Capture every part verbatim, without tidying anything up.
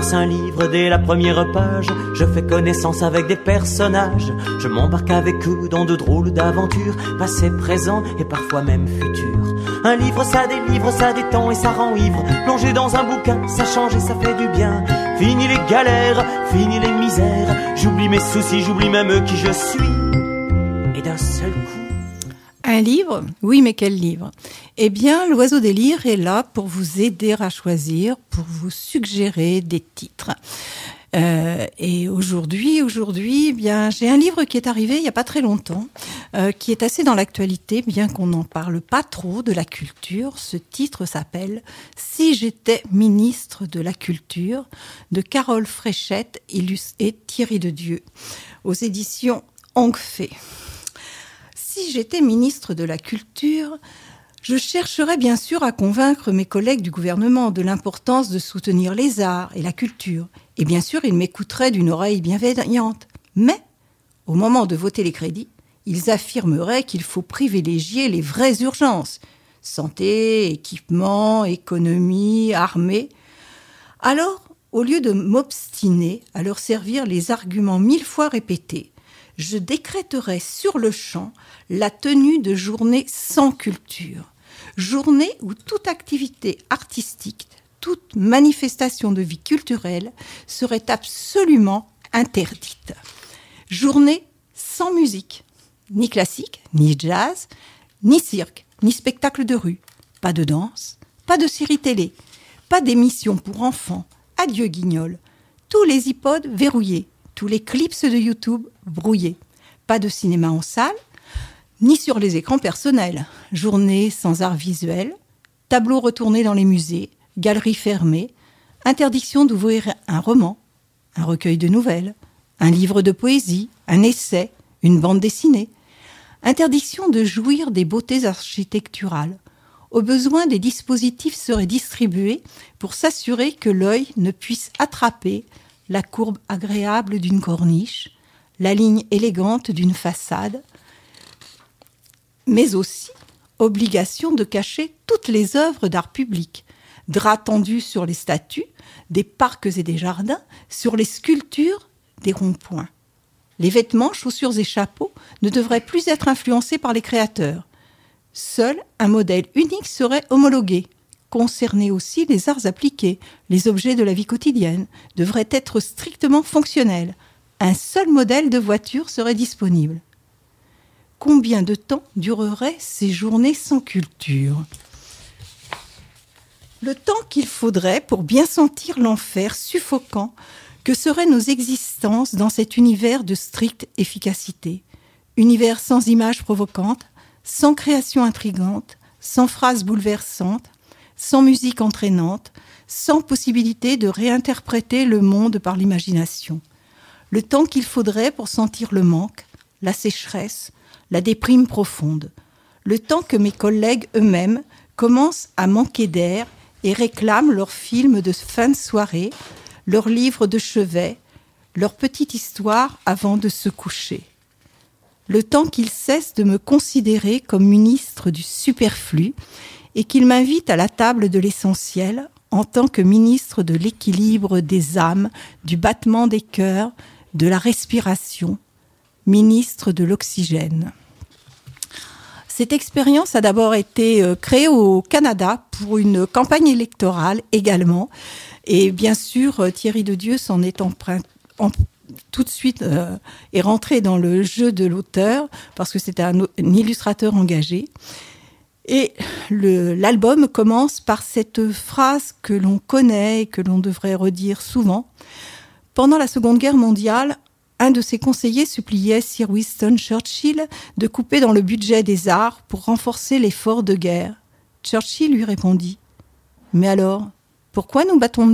lance un livre dès la première page, je fais connaissance avec des personnages, je m'embarque avec eux dans de drôles d'aventures, passé, présent et parfois même futur. Un livre ça délivre, ça détend et ça rend ivre, plonger dans un bouquin, ça change et ça fait du bien. Fini les galères, fini les misères, j'oublie mes soucis, j'oublie même qui je suis. Et d'un seul coup... Un livre ? Oui, mais quel livre ? Eh bien, l'Oiseau des Lyres est là pour vous aider à choisir, pour vous suggérer des titres. Euh, et aujourd'hui, aujourd'hui, eh bien, j'ai un livre qui est arrivé il n'y a pas très longtemps, euh, qui est assez dans l'actualité, bien qu'on n'en parle pas trop de la culture. Ce titre s'appelle « Si j'étais ministre de la Culture » de Carole Fréchette et Thierry Dedieu, aux éditions Angfé. Si j'étais ministre de la Culture, je chercherais bien sûr à convaincre mes collègues du gouvernement de l'importance de soutenir les arts et la culture. Et bien sûr, ils m'écouteraient d'une oreille bienveillante. Mais, au moment de voter les crédits, ils affirmeraient qu'il faut privilégier les vraies urgences. Santé, équipement, économie, armée. Alors, au lieu de m'obstiner à leur servir les arguments mille fois répétés, je décréterais sur le champ la tenue de journées sans culture. Journée où toute activité artistique, toute manifestation de vie culturelle serait absolument interdite. Journée sans musique, ni classique, ni jazz, ni cirque, ni spectacle de rue. Pas de danse, pas de série télé, pas d'émissions pour enfants. Adieu Guignol. Tous les iPods verrouillés, tous les clips de YouTube brouillés. Pas de cinéma en salle, ni sur les écrans personnels. Journée sans art visuel, tableaux retournés dans les musées, galeries fermées, interdiction d'ouvrir un roman, un recueil de nouvelles, un livre de poésie, un essai, une bande dessinée. Interdiction de jouir des beautés architecturales. Au besoin, des dispositifs seraient distribués pour s'assurer que l'œil ne puisse attraper la courbe agréable d'une corniche, la ligne élégante d'une façade, mais aussi obligation de cacher toutes les œuvres d'art public, draps tendus sur les statues, des parcs et des jardins, sur les sculptures, des ronds-points. Les vêtements, chaussures et chapeaux ne devraient plus être influencés par les créateurs. Seul un modèle unique serait homologué. Concerner aussi les arts appliqués, les objets de la vie quotidienne, devraient être strictement fonctionnels. Un seul modèle de voiture serait disponible. Combien de temps dureraient ces journées sans culture ? Le temps qu'il faudrait pour bien sentir l'enfer suffocant que seraient nos existences dans cet univers de stricte efficacité. Univers sans images provocantes, sans création intrigante, sans phrases bouleversantes, sans musique entraînante, sans possibilité de réinterpréter le monde par l'imagination. Le temps qu'il faudrait pour sentir le manque, la sécheresse, la déprime profonde. Le temps que mes collègues eux-mêmes commencent à manquer d'air et réclament leurs films de fin de soirée, leurs livres de chevet, leur petite histoire avant de se coucher. Le temps qu'ils cessent de me considérer comme ministre du superflu et qu'ils m'invitent à la table de l'essentiel en tant que ministre de l'équilibre des âmes, du battement des cœurs, de la respiration, ministre de l'oxygène. Cette expérience a d'abord été créée au Canada pour une campagne électorale également. Et bien sûr, Thierry Dedieu s'en est emprunté, en, tout de suite euh, est rentré dans le jeu de l'auteur parce que c'était un, un illustrateur engagé. Et le, l'album commence par cette phrase que l'on connaît et que l'on devrait redire souvent. Pendant la Seconde Guerre mondiale, un de ses conseillers suppliait Sir Winston Churchill de couper dans le budget des arts pour renforcer l'effort de guerre. Churchill lui répondit « Mais alors, pourquoi nous battons-nous »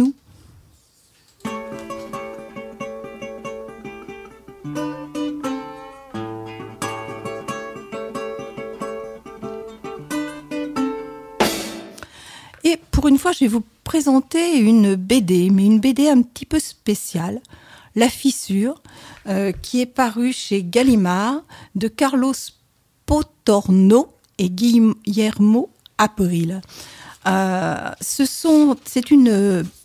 Et pour une fois, je vais vous présenter une B D, mais une B D un petit peu spéciale, La Fissure, euh, qui est parue chez Gallimard, de Carlos Potorno et Guillermo April. Euh, ce sont, c'est une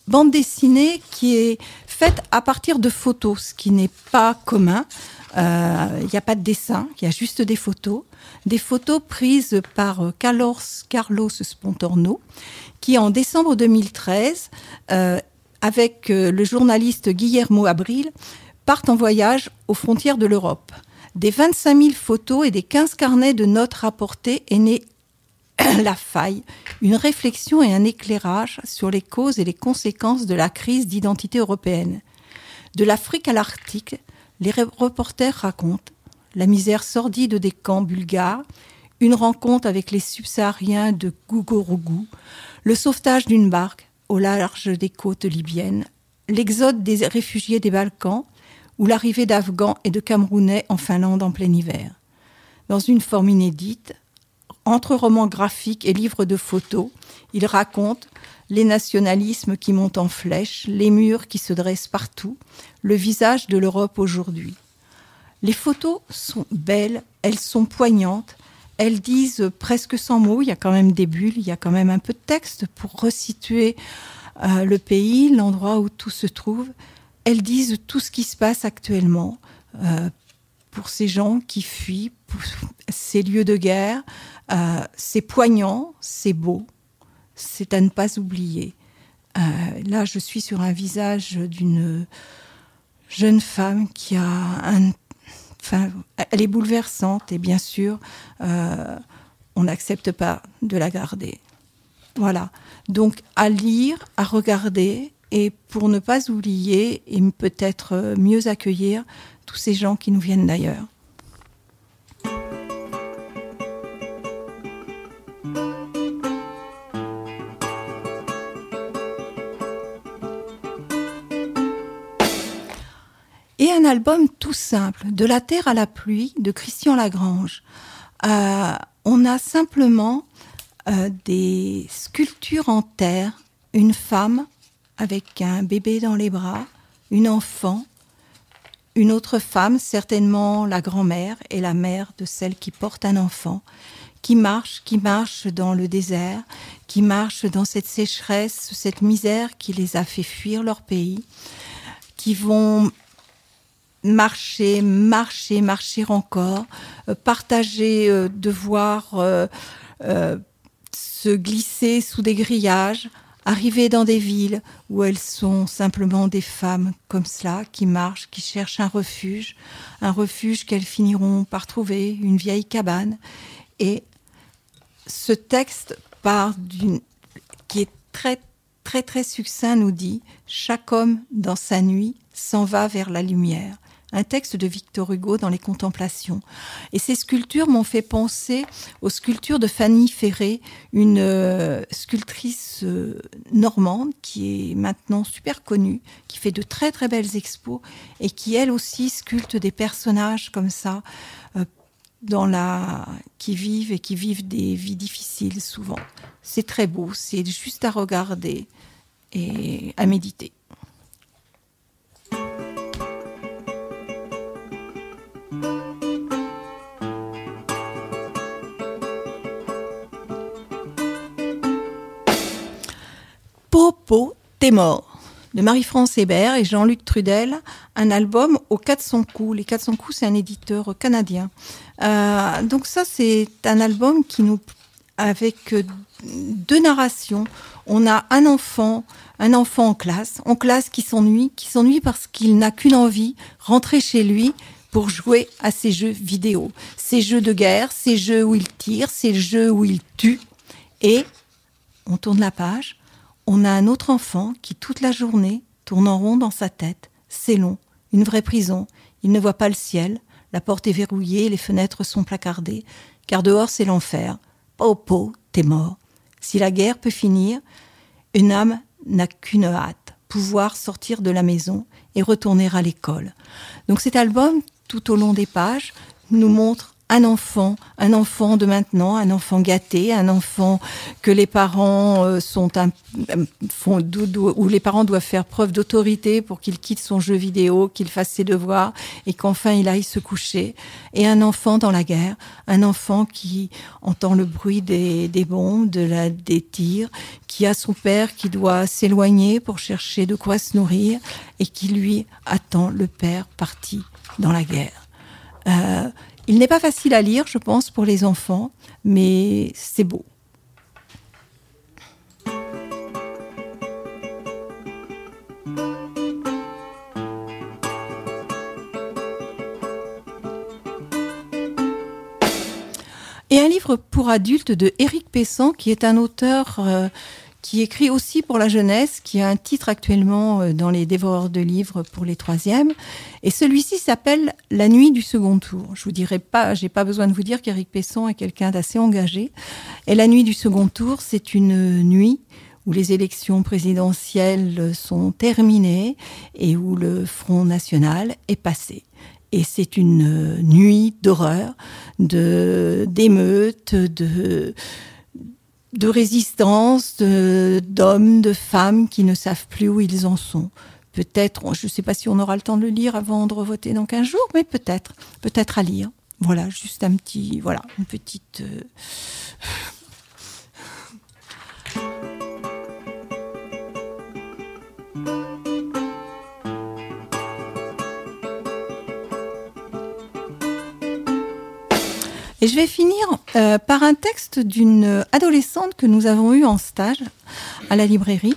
bande dessinée qui est faite à partir de photos, ce qui n'est pas commun. Il euh, n'y a pas de dessin, il y a juste des photos. Des photos prises par Carlos, Carlos Spontorno, qui en décembre deux mille treize, euh, avec le journaliste Guillermo Abril, partent en voyage aux frontières de l'Europe. Des vingt-cinq mille photos et des quinze carnets de notes rapportés est née La Faille, une réflexion et un éclairage sur les causes et les conséquences de la crise d'identité européenne. De l'Afrique à l'Arctique, les reporters racontent la misère sordide des camps bulgares, une rencontre avec les subsahariens de Gougourougou, le sauvetage d'une barque au large des côtes libyennes, l'exode des réfugiés des Balkans ou l'arrivée d'Afghans et de Camerounais en Finlande en plein hiver. Dans une forme inédite, entre romans graphiques et livres de photos, il raconte les nationalismes qui montent en flèche, les murs qui se dressent partout, le visage de l'Europe aujourd'hui. Les photos sont belles, elles sont poignantes, elles disent presque sans mots, il y a quand même des bulles, il y a quand même un peu de texte pour resituer euh, le pays, l'endroit où tout se trouve. Elles disent tout ce qui se passe actuellement euh, pour ces gens qui fuient, pour ces lieux de guerre. Euh, c'est poignant, c'est beau, c'est à ne pas oublier. Euh, là, je suis sur un visage d'une jeune femme qui a un... Enfin, elle est bouleversante et bien sûr, euh, on n'accepte pas de la garder. Voilà. Donc, à lire, à regarder et pour ne pas oublier et peut-être mieux accueillir tous ces gens qui nous viennent d'ailleurs. Et un album tout simple, De la terre à la pluie, de Christian Lagrange. Euh, on a simplement euh, des sculptures en terre, une femme avec un bébé dans les bras, une enfant, une autre femme, certainement la grand-mère et la mère de celle qui porte un enfant, qui marche, qui marche dans le désert, qui marche dans cette sécheresse, cette misère qui les a fait fuir leur pays, qui vont marcher, marcher, marcher encore, euh, partager, euh, devoir euh, euh, se glisser sous des grillages, arriver dans des villes où elles sont simplement des femmes comme cela, qui marchent, qui cherchent un refuge, un refuge qu'elles finiront par trouver, une vieille cabane. Et ce texte part d'une, qui est très, très, très succinct, nous dit « Chaque homme, dans sa nuit, s'en va vers la lumière ». Un texte de Victor Hugo dans les Contemplations. Et ces sculptures m'ont fait penser aux sculptures de Fanny Ferré, une euh, sculptrice euh, normande qui est maintenant super connue, qui fait de très très belles expos et qui elle aussi sculpte des personnages comme ça, euh, dans la... qui vivent et qui vivent des vies difficiles souvent. C'est très beau, c'est juste à regarder et à méditer. Popo, t'es mort, de Marie-France Hébert et Jean-Luc Trudel, un album aux quatre cents coups. Les quatre cents coups, c'est un éditeur canadien. Euh, donc ça, c'est un album qui nous, avec deux narrations. On a un enfant, un enfant en classe, en classe qui s'ennuie, qui s'ennuie parce qu'il n'a qu'une envie, rentrer chez lui pour jouer à ces jeux vidéo, ces jeux de guerre, ces jeux où il tire, ces jeux où il tue. Et on tourne la page. On a un autre enfant qui, toute la journée, tourne en rond dans sa tête. C'est long, une vraie prison. Il ne voit pas le ciel, la porte est verrouillée, les fenêtres sont placardées, car dehors c'est l'enfer. Popo, t'es mort. Si la guerre peut finir, une âme n'a qu'une hâte, pouvoir sortir de la maison et retourner à l'école. Donc cet album, tout au long des pages, nous montre un enfant, un enfant de maintenant, un enfant gâté, un enfant que les parents euh, sont un, font, où les parents doivent faire preuve d'autorité pour qu'il quitte son jeu vidéo, qu'il fasse ses devoirs et qu'enfin il aille se coucher. Et un enfant dans la guerre, un enfant qui entend le bruit des, des bombes, de la, des tirs, qui a son père qui doit s'éloigner pour chercher de quoi se nourrir et qui lui attend le père parti dans la guerre. Euh, Il n'est pas facile à lire, je pense, pour les enfants, mais c'est beau. Et un livre pour adultes de Éric Pessan, qui est un auteur euh, qui écrit aussi pour la jeunesse, qui a un titre actuellement dans les dévoreurs de livres pour les troisièmes. Et celui-ci s'appelle « La nuit du second tour ». Je vous dirai pas, j'ai pas besoin de vous dire qu'Éric Pessan est quelqu'un d'assez engagé. Et la nuit du second tour, c'est une nuit où les élections présidentielles sont terminées et où le Front National est passé. Et c'est une nuit d'horreur, de, d'émeutes, de... de résistance, de, d'hommes, de femmes qui ne savent plus où ils en sont. Peut-être, je ne sais pas si on aura le temps de le lire avant de revoter dans quinze jours, mais peut-être, peut-être à lire. Voilà, juste un petit, voilà, une petite... Euh... Et je vais finir euh, par un texte d'une adolescente que nous avons eue en stage à la librairie.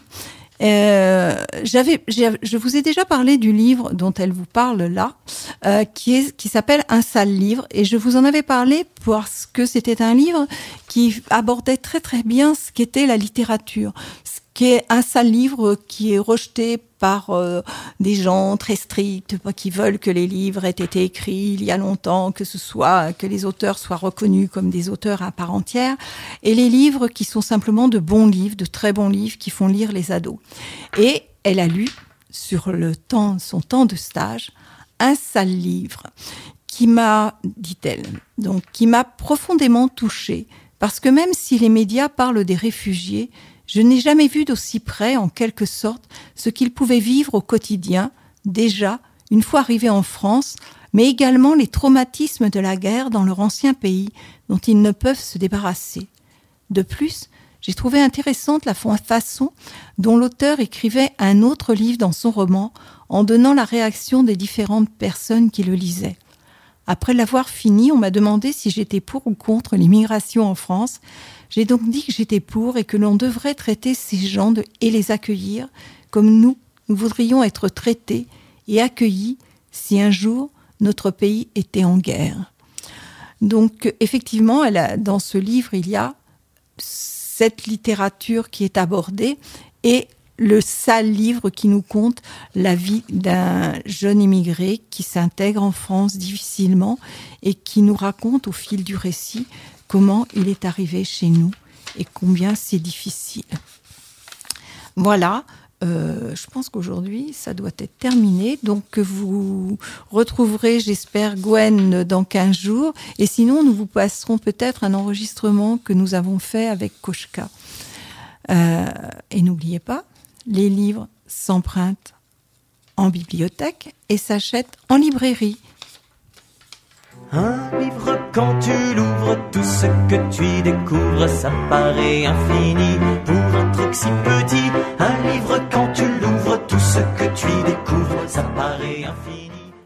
Euh, j'avais, je vous ai déjà parlé du livre dont elle vous parle là, euh, qui est, qui s'appelle Un sale livre, et je vous en avais parlé parce que c'était un livre qui abordait très très bien ce qu'était la littérature, ce qu'est un sale livre qui est rejeté par euh, des gens très stricts, qui veulent que les livres aient été écrits il y a longtemps, que ce soit que les auteurs soient reconnus comme des auteurs à part entière, et les livres qui sont simplement de bons livres, de très bons livres qui font lire les ados. Et elle a lu sur le temps, son temps de stage, un sale livre qui m'a, dit-elle, donc qui m'a profondément touchée, parce que même si les médias parlent des réfugiés, je n'ai jamais vu d'aussi près, en quelque sorte, ce qu'ils pouvaient vivre au quotidien, déjà, une fois arrivés en France, mais également les traumatismes de la guerre dans leur ancien pays, dont ils ne peuvent se débarrasser. De plus, j'ai trouvé intéressante la façon dont l'auteur écrivait un autre livre dans son roman, en donnant la réaction des différentes personnes qui le lisaient. Après l'avoir fini, on m'a demandé si j'étais pour ou contre l'immigration en France. J'ai donc dit que j'étais pour et que l'on devrait traiter ces gens de, et les accueillir comme nous, nous voudrions être traités et accueillis si un jour notre pays était en guerre. Donc effectivement, elle a, dans ce livre, il y a cette littérature qui est abordée et le sale livre qui nous conte la vie d'un jeune immigré qui s'intègre en France difficilement et qui nous raconte au fil du récit comment il est arrivé chez nous et combien c'est difficile. Voilà, euh, je pense qu'aujourd'hui, ça doit être terminé. Donc, vous retrouverez, j'espère, Gwen dans quinze jours. Et sinon, nous vous passerons peut-être un enregistrement que nous avons fait avec Koshka. Euh, et n'oubliez pas, les livres s'empruntent en bibliothèque et s'achètent en librairie. Un livre, quand tu l'ouvres, tout ce que tu y découvres, ça paraît infini pour un truc si petit. Un livre, quand tu l'ouvres, tout ce que tu y découvres, ça paraît infini.